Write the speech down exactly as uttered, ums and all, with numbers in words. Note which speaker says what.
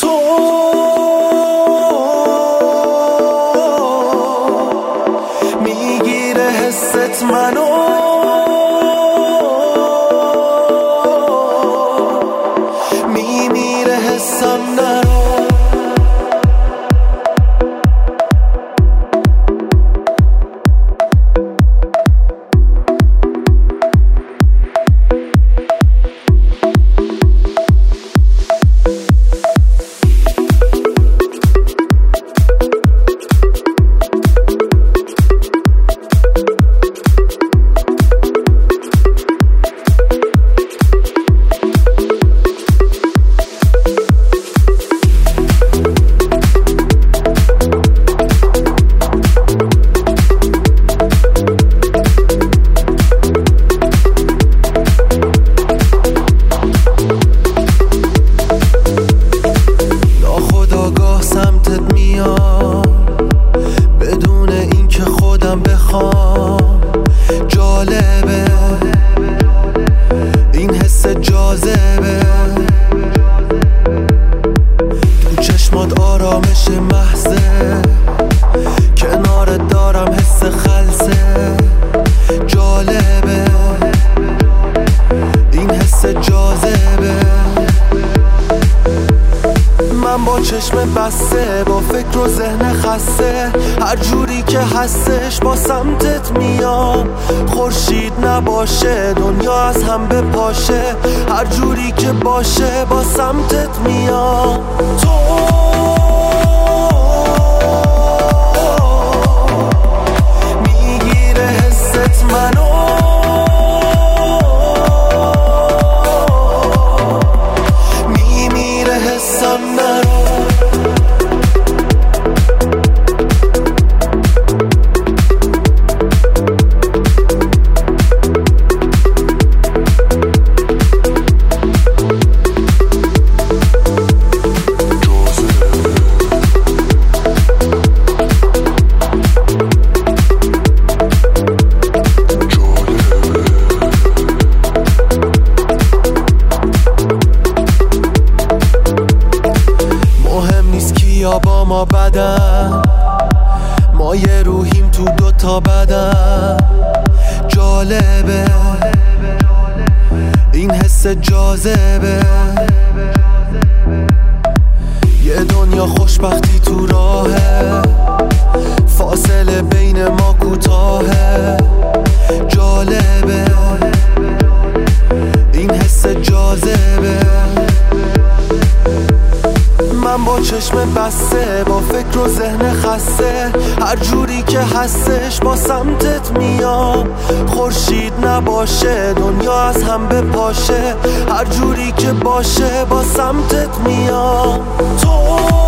Speaker 1: تو میگیره حست منو، میمیره حسم نرو. سمتت میام بدون اینکه خودم بخوام. جالبه این حس جاذبه، تو چشمات آرامش محضه، کنارت دارم حس خلسه. جالبه این حس جاذبه، من با چشم بسته، با فکر و ذهن خسته، هر جوری که هستش با سمتت میام. خورشید نباشه دنیا از هم بپاشه، هر جوری که باشه با سمتت میام. تو میگیره حست منو، میمیره حسم نرو. یا با ما بدن، ما یه روحیم تو دوتا بدن. جالبه این حس جاذبه، یه دنیا خوشبختی تو راهه، فاصله بین ما کوتاهه. جالبه این حس جاذبه، من با چشم بسته، با فکر و ذهن خسته، هر جوری که هستش با سمتت میام. خورشید نباشه دنیا از هم بپاشه، هر جوری که باشه با سمتت میام. تو